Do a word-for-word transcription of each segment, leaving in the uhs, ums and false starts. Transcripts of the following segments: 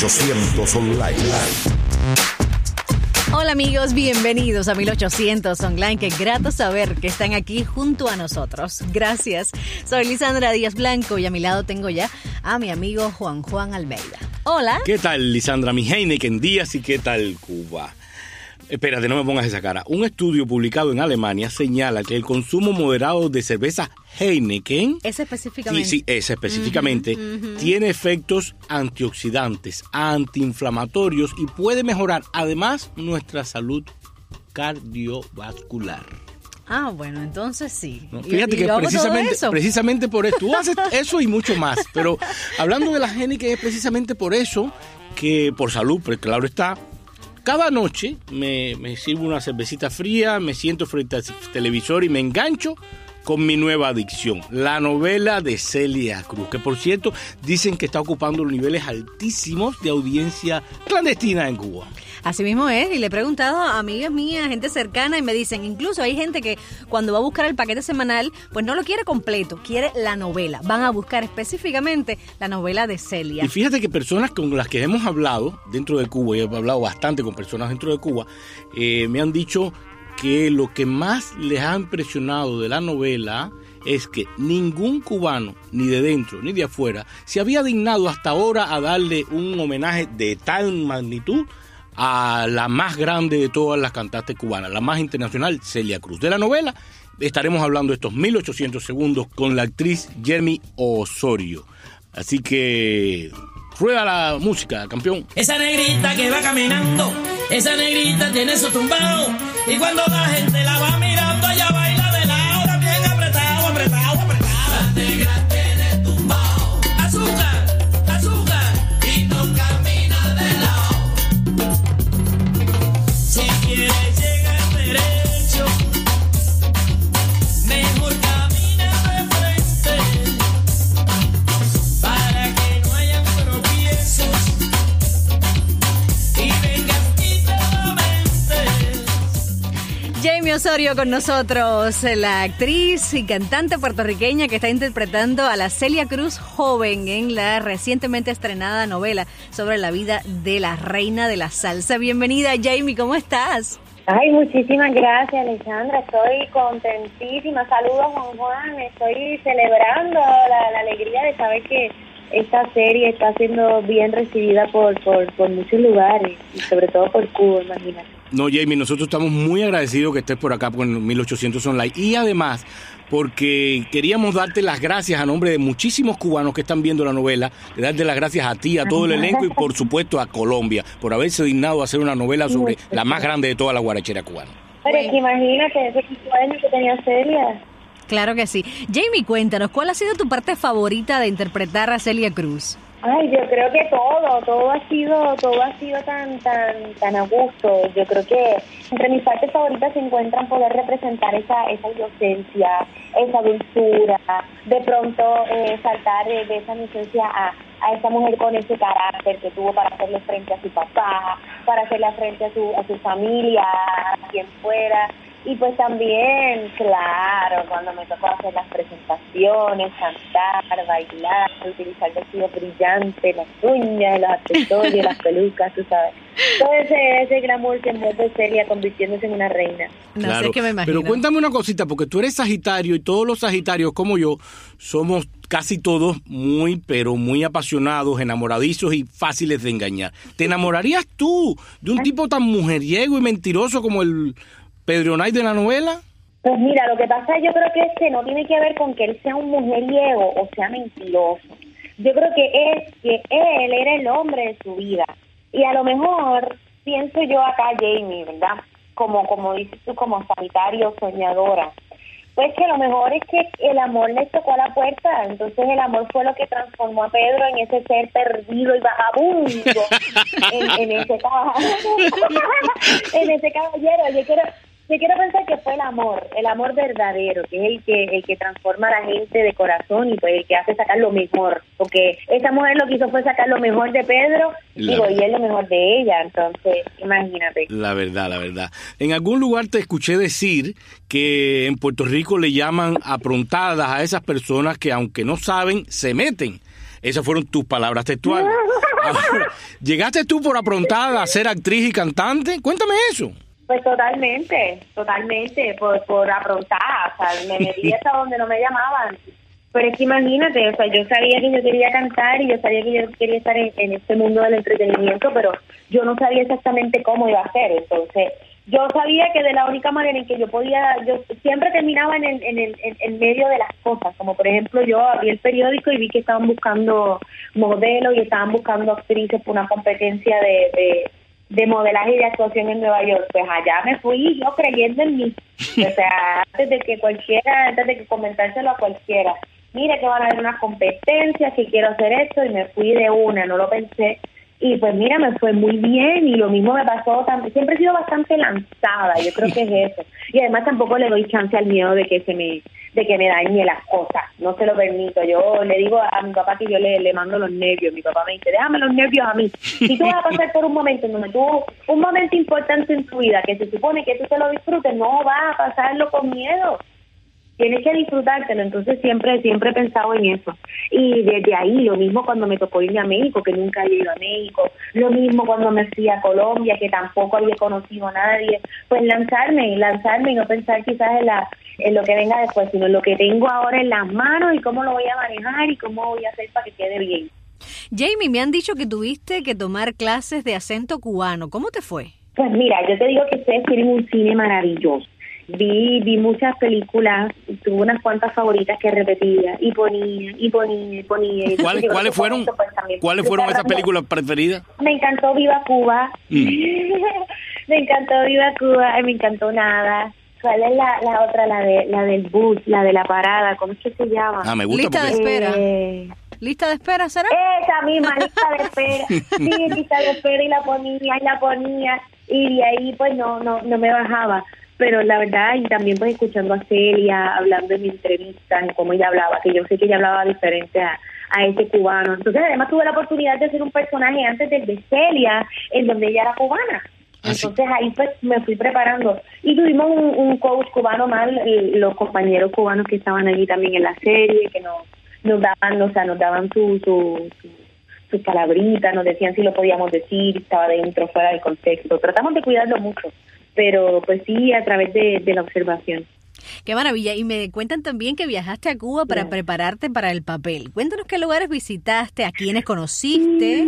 ochocientos Online. Hola amigos, bienvenidos a mil ochocientos Online. Qué grato saber que están aquí junto a nosotros. Gracias. Soy Lisandra Díaz Blanco y a mi lado tengo ya a mi amigo Juan Juan Almeida. Hola. ¿Qué tal, Lisandra? Mi Heineken Díaz y ¿qué tal, Cuba? Espérate, no me pongas esa cara. Un estudio publicado en Alemania señala que el consumo moderado de cerveza Heineken... Ese específicamente. Sí, sí, ese específicamente. Uh-huh, uh-huh. Tiene efectos antioxidantes, antiinflamatorios y puede mejorar, además, nuestra salud cardiovascular. Ah, bueno, entonces sí. No, fíjate ¿Y, que y precisamente, precisamente por eso. Tú haces eso y mucho más. Pero hablando de la Heineken, es precisamente por eso que, por salud, pues claro está... Cada noche me, me sirvo una cervecita fría, me siento frente al televisor y me engancho con mi nueva adicción, la novela de Celia Cruz, que por cierto dicen que está ocupando los niveles altísimos de audiencia clandestina en Cuba. Así mismo es, y le he preguntado a amigas mías, gente cercana, y me dicen, incluso hay gente que cuando va a buscar el paquete semanal, pues no lo quiere completo, quiere la novela. Van a buscar específicamente la novela de Celia. Y fíjate que personas con las que hemos hablado dentro de Cuba, y he hablado bastante con personas dentro de Cuba, eh, me han dicho que lo que más les ha impresionado de la novela es que ningún cubano, ni de dentro ni de afuera, se había dignado hasta ahora a darle un homenaje de tal magnitud a la más grande de todas las cantantes cubanas, la más internacional, Celia Cruz. De la novela estaremos hablando estos mil ochocientos segundos con la actriz Jermy Osorio. Así que rueda la música, campeón. Esa negrita que va caminando, esa negrita tiene su tumbao, y cuando la gente la va mirando, ella baila de lado, también apretado, apretado, apretado. La negra tiene tumbao, azúcar, azúcar, y no camina de lado. Si quieres llegar derecho, mejor camina de frente, para que no hayan tropiezos y vengas y te lamentes. Jermy Osorio con nosotros, la actriz y cantante puertorriqueña que está interpretando a la Celia Cruz joven en la recientemente estrenada novela sobre la vida de la reina de la salsa. Bienvenida, Jermy, ¿cómo estás? Ay, muchísimas gracias, Alexandra. Estoy contentísima. Saludos, Juan Juan. Estoy celebrando la, la alegría de saber que esta serie está siendo bien recibida por, por, por muchos lugares y sobre todo por Cuba, imagínate. No, Jermy, nosotros estamos muy agradecidos que estés por acá con mil ochocientos Online y además porque queríamos darte las gracias a nombre de muchísimos cubanos que están viendo la novela, de darte las gracias a ti, a todo el elenco y por supuesto a Colombia por haberse dignado a hacer una novela sobre la más grande de toda la guarachera cubana. Pero es que imagínate, ese sueño que tenía Celia. Claro que sí. Jermy, cuéntanos, ¿cuál ha sido tu parte favorita de interpretar a Celia Cruz? Ay, yo creo que todo, todo ha sido, todo ha sido tan, tan, tan a gusto. Yo creo que entre mis partes favoritas se encuentran poder representar esa, esa inocencia, esa dulzura, de pronto eh, saltar de, de esa inocencia a, a esa mujer con ese carácter que tuvo para hacerle frente a su papá, para hacerle frente a su, a su familia, a quien fuera. Y pues también, claro, cuando me tocó hacer las presentaciones, cantar, bailar, utilizar vestido brillante, las uñas, los accesorios, las pelucas, tú sabes. Todo ese, ese glamour que envuelve Celia convirtiéndose en una reina. No claro, sé qué me imagino. Pero cuéntame una cosita, porque tú eres sagitario y todos los sagitarios como yo somos casi todos muy, pero muy apasionados, enamoradizos y fáciles de engañar. ¿Te enamorarías tú de un tipo tan mujeriego y mentiroso como el Pedronay de la novela? Pues mira, lo que pasa yo creo que es que no tiene que ver con que él sea un mujeriego o sea mentiroso. Yo creo que es que él era el hombre de su vida. Y a lo mejor, pienso yo acá, Jermy, ¿verdad? Como, como dices tú, como sagitario, soñadora. Pues que lo mejor es que el amor le tocó a la puerta, entonces el amor fue lo que transformó a Pedro en ese ser perdido y vagabundo, en, en ese en ese caballero. Yo quiero, yo quiero pensar que fue el amor, el amor verdadero, que es el que el que transforma a la gente de corazón y pues el que hace sacar lo mejor, porque esa mujer lo que hizo fue sacar lo mejor de Pedro, la digo, y él lo mejor de ella, entonces imagínate. La verdad, la verdad. En algún lugar te escuché decir que en Puerto Rico le llaman aprontadas a esas personas que aunque no saben, se meten. Esas fueron tus palabras textuales. Ahora, ¿llegaste tú por aprontada a ser actriz y cantante? Cuéntame eso. Pues totalmente, totalmente, por, por aprontar, o sea, me metí hasta donde no me llamaban. Pero es que imagínate, o sea, yo sabía que yo quería cantar y yo sabía que yo quería estar en, en este mundo del entretenimiento, pero yo no sabía exactamente cómo iba a hacer. Entonces, yo sabía que de la única manera en que yo podía, yo siempre terminaba en el, en el en, en medio de las cosas, como por ejemplo yo abrí el periódico y vi que estaban buscando modelos y estaban buscando actrices por una competencia de, de, de modelaje y de actuación en Nueva York. Pues allá me fui yo creyendo en mí, o sea, antes de que cualquiera, antes de que comentárselo a cualquiera. Mira que van a haber unas competencias, que quiero hacer esto, y me fui de una, no lo pensé. Y pues mira, me fue muy bien, y lo mismo me pasó, también. Siempre he sido bastante lanzada, yo creo que es eso. Y además tampoco le doy chance al miedo de que se me de que me dañe las cosas, no se lo permito. Yo le digo a mi papá que yo le, le mando los nervios, mi papá me dice, déjame los nervios a mí. Si tú vas a pasar por un momento en donde tú, un momento importante en tu vida, que se supone que tú te lo disfrutes, no vas a pasarlo con miedo. Tienes que disfrutártelo. Entonces siempre siempre he pensado en eso. Y desde ahí, lo mismo cuando me tocó irme a México, que nunca había ido a México, lo mismo cuando me fui a Colombia, que tampoco había conocido a nadie, pues lanzarme, lanzarme y no pensar quizás en, la, en lo que venga después, sino en lo que tengo ahora en las manos y cómo lo voy a manejar y cómo voy a hacer para que quede bien. Jamie, me han dicho que tuviste que tomar clases de acento cubano. ¿Cómo te fue? Pues mira, yo te digo que ustedes tienen un cine maravilloso. Vi vi muchas películas, tuve unas cuantas favoritas que repetía y ponía y ponía y ponía. Y ¿Cuáles, ¿cuáles fueron, pues, ¿cuáles fueron esas películas preferidas? Me encantó Viva Cuba, mm. me encantó Viva Cuba, me encantó Nada. ¿Cuál es la, la otra, la de la del bus, la de la parada? ¿Cómo es que se llama? Ah, me gusta. Lista porque... de espera. Eh... ¿Lista de espera será? Esa misma, lista de espera. Sí, lista de espera y la ponía y la ponía y de ahí pues no no no me bajaba. Pero la verdad, y también pues escuchando a Celia, hablando en mi entrevista, en cómo ella hablaba, que yo sé que ella hablaba diferente a, a ese cubano. Entonces además tuve la oportunidad de hacer un personaje antes del de Celia, en donde ella era cubana. Entonces ahí pues me fui preparando. Y tuvimos un, un coach cubano más, los compañeros cubanos que estaban allí también en la serie, que nos, nos daban, o sea, nos daban su, su, su, sus palabritas, nos decían si lo podíamos decir, estaba dentro, fuera del contexto. Tratamos de cuidarlo mucho. Pero pues sí, a través de, de la observación. Qué maravilla. Y me cuentan también que viajaste a Cuba para yeah. prepararte para el papel. Cuéntanos qué lugares visitaste, a quiénes conociste.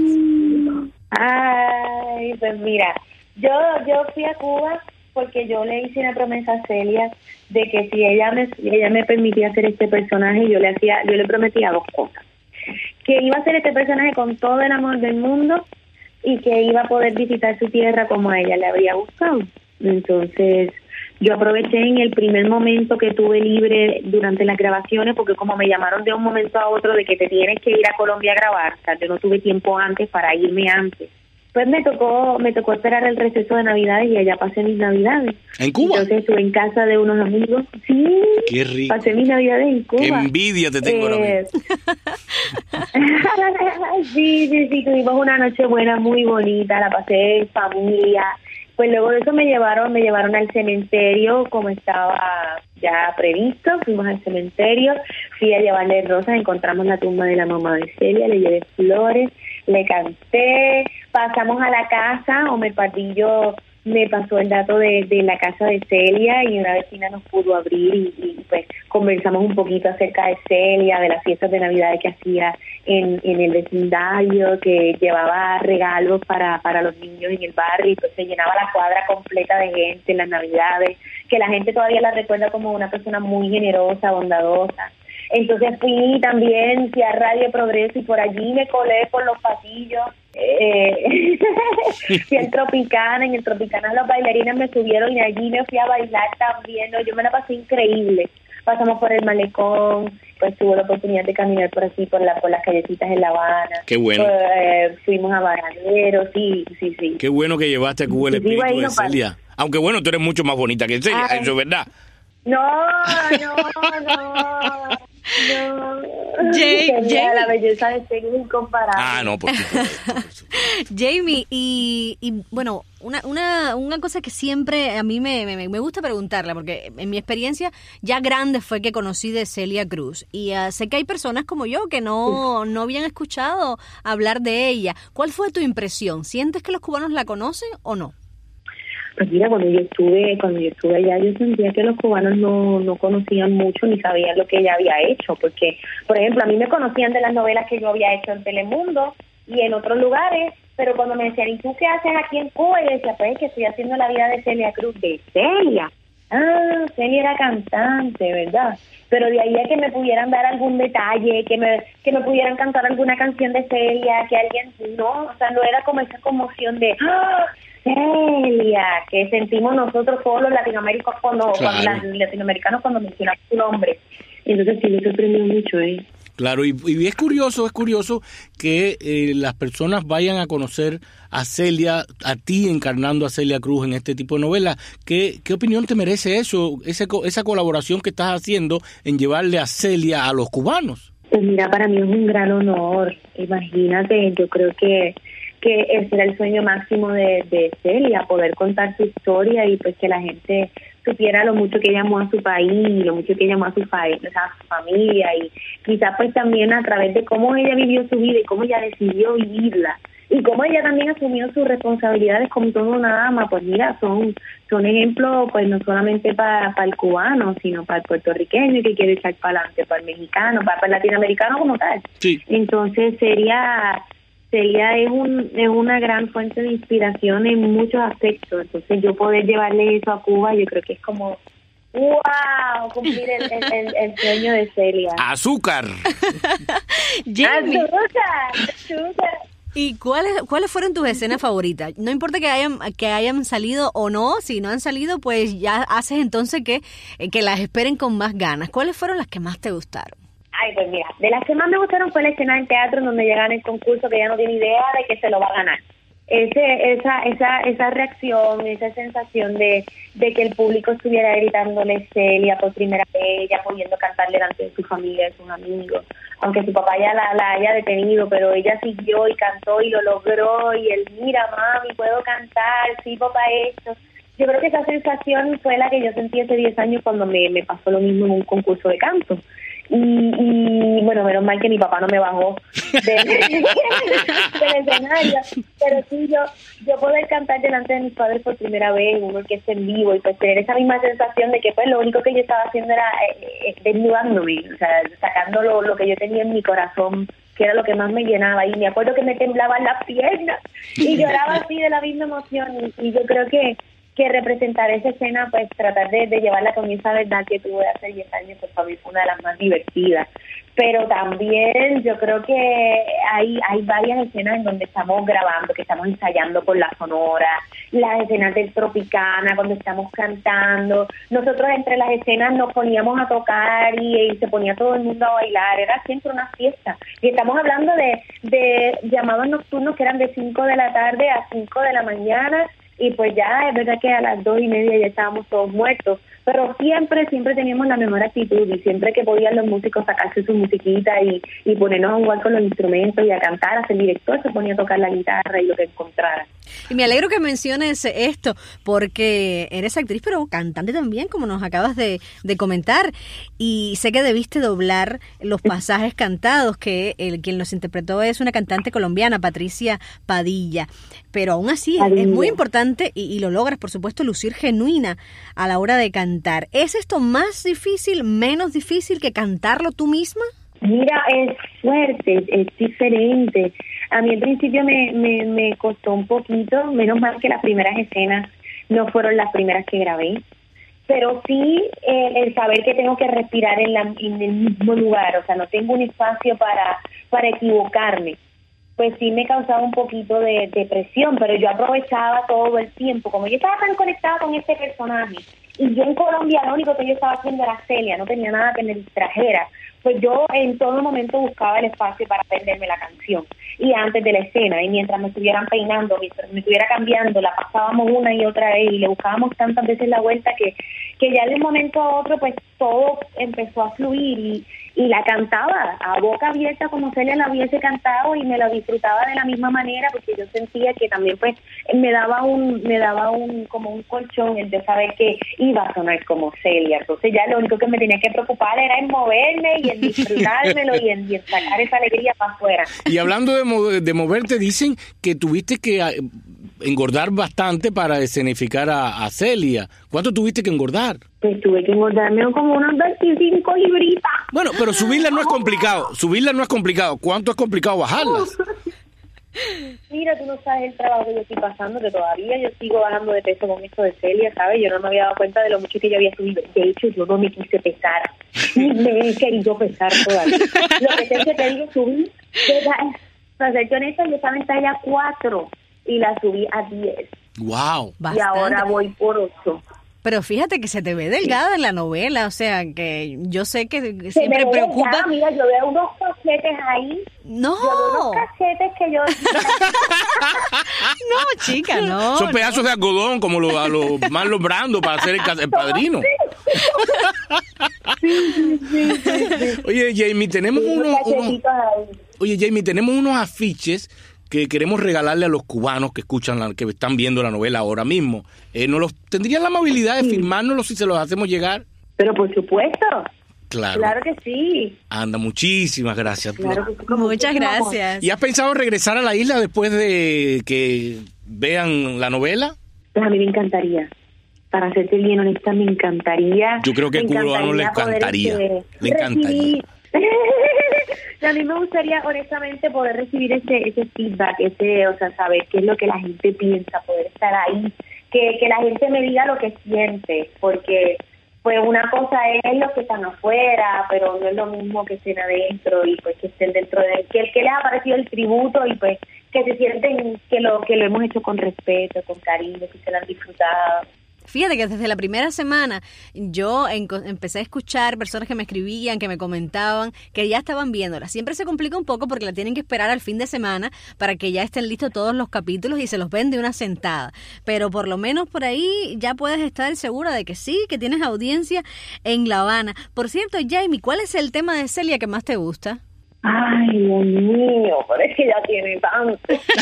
Ay, pues mira, yo yo fui a Cuba porque yo le hice una promesa a Celia de que si ella me si ella me permitía hacer este personaje, yo le hacía yo le prometía dos cosas. Que iba a hacer este personaje con todo el amor del mundo y que iba a poder visitar su tierra como a ella le habría gustado. Entonces, yo aproveché en el primer momento que tuve libre durante las grabaciones, porque como me llamaron de un momento a otro de que te tienes que ir a Colombia a grabar, o sea, yo no tuve tiempo antes para irme antes. Pues me tocó me tocó esperar el receso de Navidades y allá pasé mis Navidades. ¿En Cuba? Entonces estuve en casa de unos amigos. Sí. Qué rico. Pasé mis Navidades en Cuba. Qué envidia te tengo ahora eh... Sí, sí, sí, tuvimos una noche buena muy bonita, la pasé en familia. Pues luego de eso me llevaron, me llevaron al cementerio como estaba ya previsto, fuimos al cementerio, fui a llevarle rosas, encontramos la tumba de la mamá de Celia, le llevé flores, le canté, pasamos a la casa, Omer Pardillo me pasó el dato de, de la casa de Celia y una vecina nos pudo abrir y, y pues conversamos un poquito acerca de Celia, de las fiestas de Navidad que hacía en, en el vecindario, que llevaba regalos para, para los niños en el barrio y pues se llenaba la cuadra completa de gente en las Navidades, que la gente todavía la recuerda como una persona muy generosa, bondadosa. Entonces fui también, fui a Radio Progreso y por allí me colé por los pasillos. Eh, fui al Tropicana, en el Tropicana los bailarines me subieron y allí me fui a bailar también, ¿no? Yo me la pasé increíble. Pasamos por el malecón, pues tuve la oportunidad de caminar por así, por la por las callecitas en La Habana. Qué bueno. Eh, fuimos a Varadero, sí, sí, sí. Qué bueno que llevaste a Cuba el espíritu sí, de Celia. Aunque bueno, tú eres mucho más bonita que Celia, Ay. Eso es verdad. No, no, no. No. Jay, Jamie. La belleza de Celia es incomparable. Ah, no, por supuesto. Por supuesto. Jamie, y, y bueno, una, una, una cosa que siempre a mí me, me, me gusta preguntarla, porque en mi experiencia ya grande fue que conocí de Celia Cruz, y uh, sé que hay personas como yo que no, no habían escuchado hablar de ella. ¿Cuál fue tu impresión? ¿Sientes que los cubanos la conocen o no? Pues mira, cuando yo estuve, cuando yo estuve allá, yo sentía que los cubanos no, no conocían mucho ni sabían lo que ella había hecho, porque, por ejemplo, a mí me conocían de las novelas que yo había hecho en Telemundo y en otros lugares, pero cuando me decían, ¿y tú qué haces aquí en Cuba? Y yo decía, pues que estoy haciendo la vida de Celia Cruz. ¿De Celia? Ah, Celia era cantante, ¿verdad? Pero de ahí a que me pudieran dar algún detalle, que me que me pudieran cantar alguna canción de Celia, que alguien, no, o sea, no era como esa conmoción de ¡ah! Celia, que sentimos nosotros todos los latinoamericanos cuando, Claro. cuando los latinoamericanos cuando mencionamos su nombre. Entonces sí me sorprendió mucho, ¿eh? Claro, y, y es curioso, es curioso que eh, las personas vayan a conocer a Celia, a ti encarnando a Celia Cruz en este tipo de novelas. ¿Qué, qué opinión te merece eso, ese, esa colaboración que estás haciendo en llevarle a Celia a los cubanos? Pues mira, para mí es un gran honor. Imagínate, yo creo que que ese era el sueño máximo de, de Celia, poder contar su historia y pues que la gente supiera lo mucho que ella amó a su país, lo mucho que ella amó a su, fa- a su familia, y quizás pues también a través de cómo ella vivió su vida y cómo ella decidió vivirla y cómo ella también asumió sus responsabilidades como toda una dama. Pues mira, son son ejemplos pues no solamente para pa el cubano, sino para el puertorriqueño que quiere echar para adelante, para el mexicano, para, para el latinoamericano como tal. Sí. Entonces sería... Celia es, un, es una gran fuente de inspiración en muchos aspectos. Entonces yo poder llevarle eso a Cuba, yo creo que es como, ¡wow!, cumplir el, el, el, el sueño de Celia. ¡Azúcar! Jamie, ¡Azúcar! ¡Azúcar! ¿y cuáles cuáles fueron tus escenas favoritas? No importa que hayan que hayan salido o no, si no han salido, pues ya haces entonces que, que las esperen con más ganas. ¿Cuáles fueron las que más te gustaron? Ay, pues mira, de las que más me gustaron fue la escena del teatro en donde llegan el concurso que ella no tiene idea de que se lo va a ganar. Ese, esa, esa, esa reacción, esa sensación de, de que el público estuviera gritándole Celia por primera vez, ella pudiendo cantar delante de su familia, de sus amigos, aunque su papá ya la, la haya detenido, pero ella siguió y cantó y lo logró, y él, mira mami, puedo cantar, sí papá, esto. Yo creo que esa sensación fue la que yo sentí hace diez años cuando me, me pasó lo mismo en un concurso de canto. Y, y bueno, menos mal que mi papá no me bajó del, del escenario, pero sí yo yo poder cantar delante de mis padres por primera vez en una orquesta en vivo y pues tener esa misma sensación de que pues lo único que yo estaba haciendo era eh, desnudándome, o sea, sacando lo, lo que yo tenía en mi corazón, que era lo que más me llenaba, y me acuerdo que me temblaban las piernas y lloraba así de la misma emoción, y, y yo creo que que representar esa escena, pues tratar de, de llevarla con esa verdad que tuve hace diez años, pues para mí fue una de las más divertidas. Pero también yo creo que hay hay varias escenas en donde estamos grabando, que estamos ensayando por la Sonora, las escenas del Tropicana, cuando estamos cantando. Nosotros entre las escenas nos poníamos a tocar y, y se ponía todo el mundo a bailar, era siempre una fiesta. Y estamos hablando de, de llamados nocturnos que eran de cinco de la tarde a cinco de la mañana, y pues ya es verdad que a las dos y media ya estábamos todos muertos, pero siempre, siempre teníamos la mejor actitud, y siempre que podían los músicos sacarse su musiquita y, y ponernos a jugar con los instrumentos y a cantar, hasta el director se ponía a tocar la guitarra y lo que encontrara. Y me alegro que menciones esto, porque eres actriz, pero cantante también, como nos acabas de, de comentar, y sé que debiste doblar los pasajes cantados, que el quien los interpretó es una cantante colombiana, Patricia Padilla, pero aún así Padilla. Es muy importante, y, y lo logras, por supuesto, lucir genuina a la hora de cantar. ¿Es esto más difícil, menos difícil que cantarlo tú misma? Mira, es fuerte, es diferente. A mí al principio me, me, me costó un poquito, menos mal que las primeras escenas no fueron las primeras que grabé, pero sí eh, el saber que tengo que respirar en, la, en el mismo lugar, o sea, no tengo un espacio para, para equivocarme, pues sí me causaba un poquito de, de presión, pero yo aprovechaba todo el tiempo, como yo estaba tan conectada con este personaje, y yo en Colombia lo único que yo estaba haciendo era Celia, no tenía nada que me distrajera, pues yo en todo momento buscaba el espacio para aprenderme la canción. y antes de la escena, y mientras me estuvieran peinando, mientras me estuviera cambiando, la pasábamos una y otra vez y le buscábamos tantas veces la vuelta que, que ya de un momento a otro pues todo empezó a fluir y, y la cantaba a boca abierta como Celia la hubiese cantado y me lo disfrutaba de la misma manera porque yo sentía que también pues me daba un me daba un como un colchón el de saber que iba a sonar como Celia. Entonces ya lo único que me tenía que preocupar era en moverme y en disfrutármelo y, en, y en sacar esa alegría para afuera. Y hablando de, mo- de moverte, dicen que tuviste que eh, engordar bastante para escenificar a, a Celia. ¿Cuánto tuviste que engordar? Pues tuve que engordarme como unos veinticinco libritas. Bueno, pero subirla no es complicado. Subirla no es complicado. ¿Cuánto es complicado bajarlas? Mira, tú no sabes el trabajo que yo estoy pasando, que todavía yo sigo bajando de peso con esto de Celia, ¿sabes? Yo no me había dado cuenta de lo mucho que yo había subido. De hecho, yo no me quise pesar, ni me he querido pesar todavía. Lo que tengo que te digo, subí, de, para ser honesta, yo estaba en talla cuatro y la subí a diez. Wow. Bastante. Y ahora voy por ocho. Pero fíjate que se te ve delgada en la novela, o sea, que yo sé que Se siempre me ve preocupa. ya, mira, yo veo unos cachetes ahí. No. Yo veo unos cachetes que yo... No, chica, no. Son pedazos no. de algodón como los, a los Marlon Brando para hacer el, ca- el padrino. Oye, Jamie, tenemos Unos unos, unos- cachetitos ahí. oye, Jamie, tenemos unos afiches que queremos regalarle a los cubanos que escuchan, la, que están viendo la novela ahora mismo. Eh, ¿nos los tendrían la amabilidad de firmárnoslos si se los hacemos llegar? Pero por supuesto. Claro. Claro que sí. Anda, muchísimas gracias. Claro que sí. Muchas Muchísimo amor. gracias. ¿Y has pensado regresar a la isla después de que vean la novela? Pues a mí me encantaría. Para serte bien honesta, me encantaría. Yo creo que Me a cubano le encantaría poder, encantaría. este, Le encantaría. recibir- a mí me gustaría, honestamente, poder recibir ese ese feedback, ese, o sea, saber qué es lo que la gente piensa, poder estar ahí, que, que la gente me diga lo que siente, porque pues una cosa es los que están afuera, pero no es lo mismo que estén adentro y pues que estén dentro de que, que les ha parecido el tributo y pues que se sienten que lo que lo hemos hecho con respeto, con cariño, que se lo han disfrutado. Fíjate que desde la primera semana yo en- empecé a escuchar personas que me escribían, que me comentaban, que ya estaban viéndola. Siempre se complica un poco porque la tienen que esperar al fin de semana para que ya estén listos todos los capítulos y se los ven de una sentada. Pero por lo menos por ahí ya puedes estar segura de que sí, que tienes audiencia en La Habana. Por cierto, Jamie, ¿cuál es el tema de Celia que más te gusta? Ay, Dios mío, pero es que ya tiene tanto.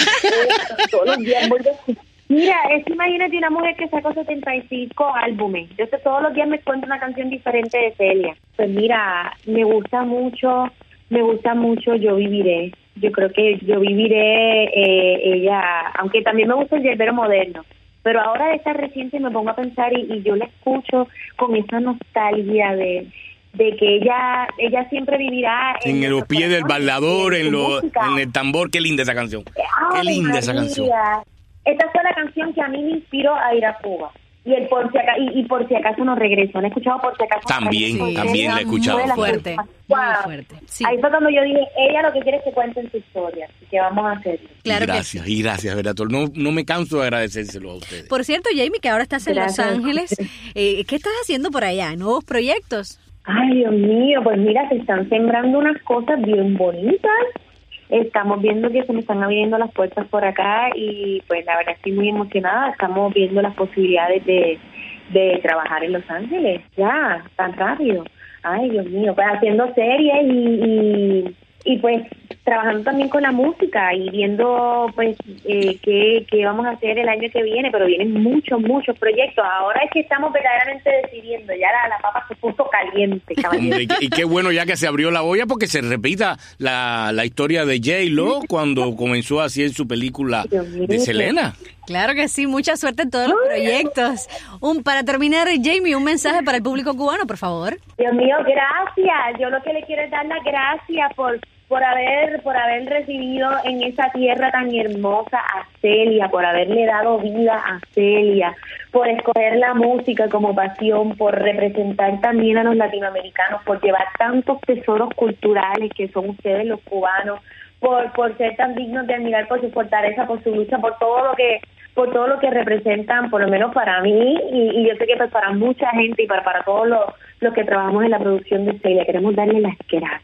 Todos los días voy a... Mira, es que imagínate una mujer que sacó setenta y cinco álbumes. Yo sé, todos los días me cuento una canción diferente de Celia. Pues mira, me gusta mucho, me gusta mucho Yo Viviré. Yo creo que Yo Viviré, eh, ella, aunque también me gusta el yerbero moderno. Pero ahora de esta reciente me pongo a pensar y, y yo la escucho con esa nostalgia de... de que ella ella siempre vivirá En, en los pies del bailador, en, su lo, música. en el tambor. Qué linda esa canción. Qué Ay, linda esa María. canción. Esta fue la canción que a mí me inspiró a ir a Cuba. Y el por si acaso, y, y por si acaso no regreso. ¿Han escuchado por si acaso? También, Sí, también la he escuchado. Muy Fue la fuerte, cosa. muy Wow. fuerte. Sí. Ahí fue cuando yo dije, ella lo que quiere es que cuenten su historia. Así que vamos a hacerlo. Claro y que gracias, y gracias, Verator. No, no me canso de agradecérselo a ustedes. Por cierto, Jamie, que ahora estás en Gracias. Los Ángeles, eh, ¿qué estás haciendo por allá? ¿Nuevos proyectos? Ay, Dios mío, pues mira, se están sembrando unas cosas bien bonitas. Estamos viendo que se me están abriendo las puertas por acá y pues la verdad estoy muy emocionada. Estamos viendo las posibilidades de, de trabajar en Los Ángeles, ya, tan rápido. Ay, Dios mío, pues haciendo series y, y, y pues trabajando también con la música y viendo pues eh, qué, qué vamos a hacer el año que viene, pero vienen muchos, muchos proyectos. Ahora es que estamos verdaderamente decidiendo, ya la, la papa se puso caliente, caballero. Hombre, y, qué- y qué bueno ya que se abrió la olla porque se repita la, la historia de J-Lo cuando comenzó a hacer su película Dios mío. de Selena. Claro que sí, mucha suerte en todos los proyectos. Un, para terminar, Jamie, un mensaje para el público cubano, por favor. Dios mío, gracias. Yo lo que le quiero es dar las gracias por por haber por haber recibido en esa tierra tan hermosa a Celia, por haberle dado vida a Celia, por escoger la música como pasión, por representar también a los latinoamericanos, por llevar tantos tesoros culturales que son ustedes los cubanos, por por ser tan dignos de admirar por su fortaleza, por su lucha, por todo lo que por todo lo que representan, por lo menos para mí, y, y yo sé que pues para mucha gente y para, para todos los, los que trabajamos en la producción de Celia, queremos darle las gracias.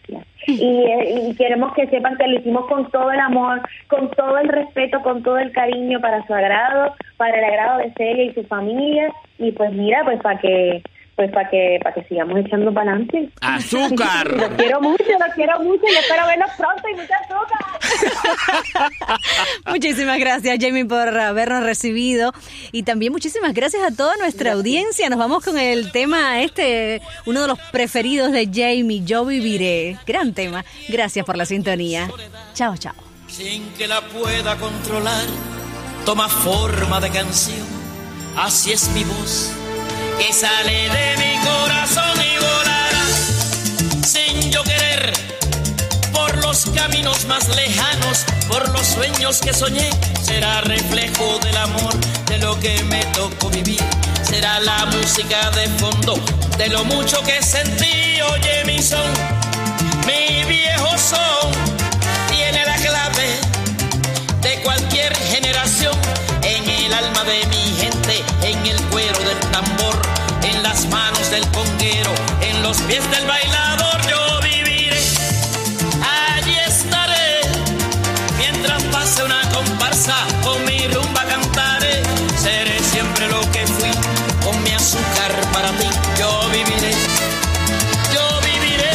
y, y queremos que sepan que lo hicimos con todo el amor, con todo el respeto, con todo el cariño para su agrado, para el agrado de Celia y su familia, y pues mira, pues para que pues para que para que sigamos echando para adelante. ¡Azúcar! Los quiero mucho, los quiero mucho y espero verlos pronto y mucha azúcar. Muchísimas gracias, Jamie, por habernos recibido, y también muchísimas gracias a toda nuestra gracias. audiencia. Nos vamos con el tema este, uno de los preferidos de Jamie, Yo Viviré. Gran tema. Gracias por la sintonía. Chao, chao. Sin que la pueda controlar, toma forma de canción. Así es mi voz, que sale de mi corazón y volará sin yo querer por los caminos más lejanos, por los sueños que soñé. Será reflejo del amor, de lo que me tocó vivir. Será la música de fondo de lo mucho que sentí. Oye mi son, mi viejo son, tiene la clave de cualquier generación. En el alma de mi gente, en el cuero del tambor, en las manos del conguero, en los pies del bailador. Yo viviré, allí estaré, mientras pase una comparsa, con mi rumba cantaré. Seré siempre lo que fui, con mi azúcar para ti. Yo viviré, yo viviré.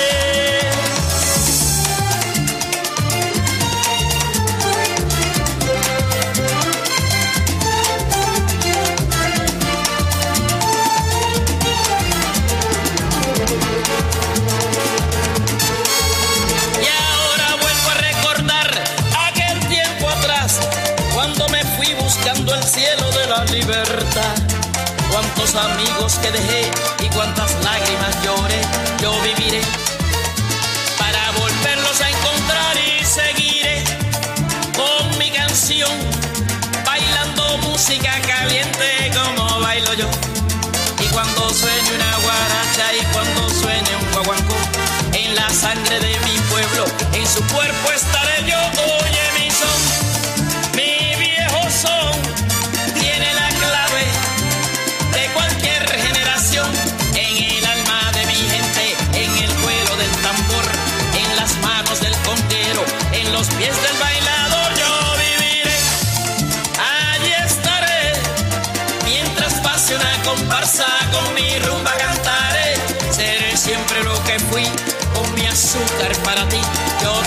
El cielo de la libertad, cuántos amigos que dejé y cuántas lágrimas lloré. Yo viviré para volverlos a encontrar y seguiré con mi canción, bailando música caliente como bailo yo. Y cuando suene una guaracha y cuando suene un guaguancó, en la sangre de mi pueblo, en su cuerpo estaré yo. Oye mi son, mi viejo son, tiene la clave de cualquier generación. En el alma de mi gente, en el cuero del tambor, en las manos del conguero, en los pies del bailador. Yo viviré, allí estaré, mientras pase una comparsa, con mi rumba cantaré. Seré siempre lo que fui, con mi azúcar para ti. Yo